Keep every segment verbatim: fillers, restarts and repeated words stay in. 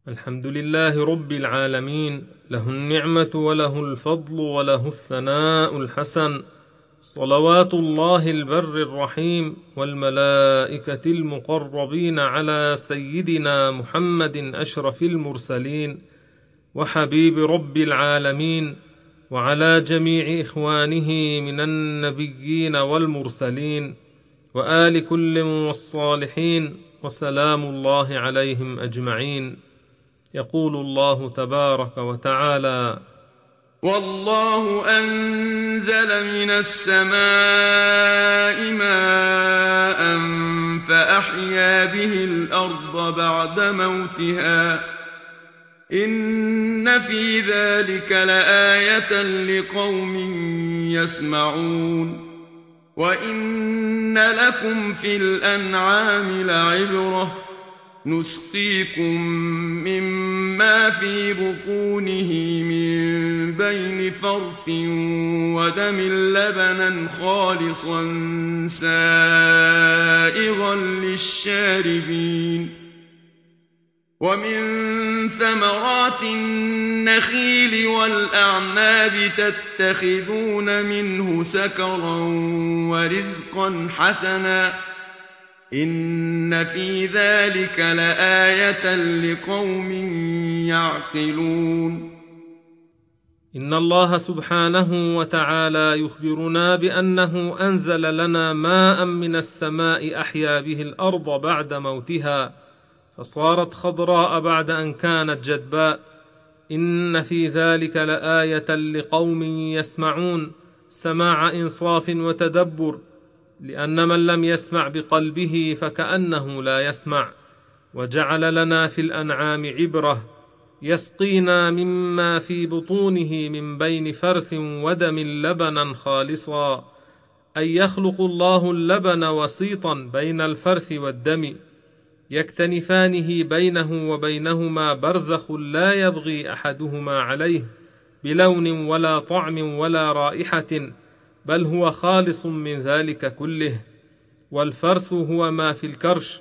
الحمد لله رب العالمين، له النعمة وله الفضل وله الثناء الحسن، صلوات الله البر الرحيم والملائكة المقربين على سيدنا محمد أشرف المرسلين وحبيب رب العالمين، وعلى جميع إخوانه من النبيين والمرسلين وآل كل والصالحين، وسلام الله عليهم أجمعين. يقول الله تبارك وتعالى: والله أنزل من السماء ماء فأحيا به الأرض بعد موتها إن في ذلك لآية لقوم يسمعون. وإن لكم في الأنعام لعبرة نسقيكم مما في بطونه من بين فرث ودم لبنا خالصا سائغا للشاربين، ومن ثمرات النخيل والأعناب تتخذون منه سكرا ورزقا حسنا إن في ذلك لآية لقوم يعقلون. إن الله سبحانه وتعالى يخبرنا بأنه أنزل لنا ماء من السماء أحيا به الأرض بعد موتها فصارت خضراء بعد أن كانت جدباء. إن في ذلك لآية لقوم يسمعون، سماع إنصاف وتدبر، لأن من لم يسمع بقلبه فكأنه لا يسمع. وجعل لنا في الأنعام عبرة، يسقينا مما في بطونه من بين فرث ودم لبنا خالصا، أي يخلق الله اللبن وسيطا بين الفرث والدم، يكتنفانه بينه وبينهما برزخ لا يبغي أحدهما عليه بلون ولا طعم ولا رائحة، بل هو خالص من ذلك كله. والفرث هو ما في الكرش.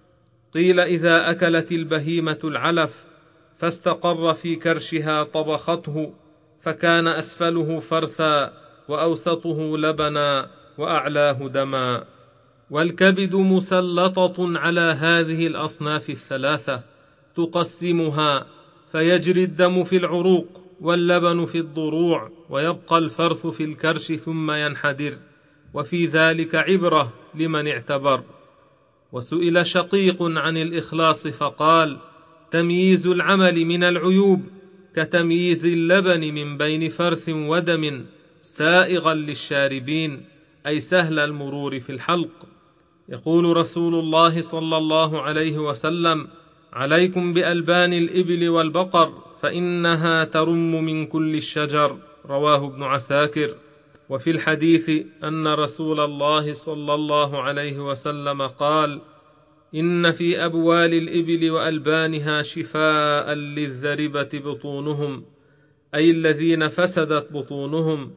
قيل إذا أكلت البهيمة العلف فاستقر في كرشها طبخته، فكان أسفله فرثا وأوسطه لبنا وأعلاه دما. والكبد مسلطة على هذه الأصناف الثلاثة، تقسمها فيجري الدم في العروق واللبن في الضروع، ويبقى الفرث في الكرش ثم ينحدر، وفي ذلك عبرة لمن اعتبر. وسئل شقيق عن الإخلاص فقال: تمييز العمل من العيوب كتمييز اللبن من بين فرث ودم سائغا للشاربين، أي سهل المرور في الحلق. يقول رسول الله صلى الله عليه وسلم: عليكم بألبان الإبل والبقر فإنها ترم من كل الشجر، رواه ابن عساكر. وفي الحديث أن رسول الله صلى الله عليه وسلم قال: إن في أبوال الإبل وألبانها شفاء للذربة بطونهم، أي الذين فسدت بطونهم.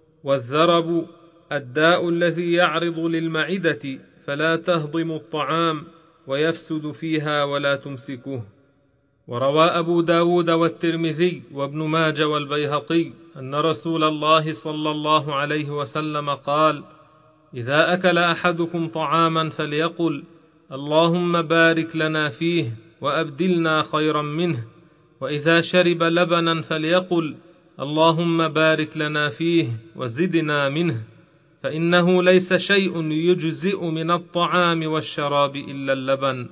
والذرب الداء الذي يعرض للمعدة فلا تهضم الطعام ويفسد فيها ولا تمسكه. وروى أبو داود والترمذي وابن ماجه والبيهقي أن رسول الله صلى الله عليه وسلم قال: إذا أكل أحدكم طعاما فليقل: اللهم بارك لنا فيه وأبدلنا خيرا منه. وإذا شرب لبنا فليقل: اللهم بارك لنا فيه وزدنا منه، فإنه ليس شيء يجزئ من الطعام والشراب إلا اللبن.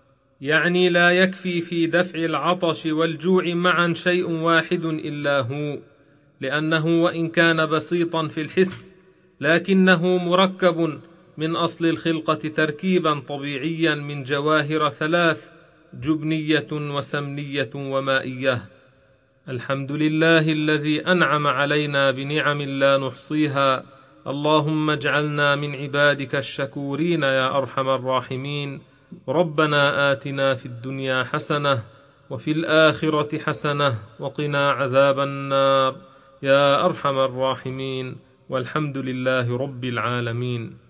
يعني لا يكفي في دفع العطش والجوع معا شيء واحد إلا هو، لأنه وإن كان بسيطا في الحس لكنه مركب من أصل الخلقة تركيبا طبيعيا من جواهر ثلاث: جبنية وسمنية ومائية. الحمد لله الذي أنعم علينا بنعم لا نحصيها. اللهم اجعلنا من عبادك الشكورين يا أرحم الراحمين. ربنا آتنا في الدنيا حسنة وفي الآخرة حسنة وقنا عذاب النار يا أرحم الراحمين، والحمد لله رب العالمين.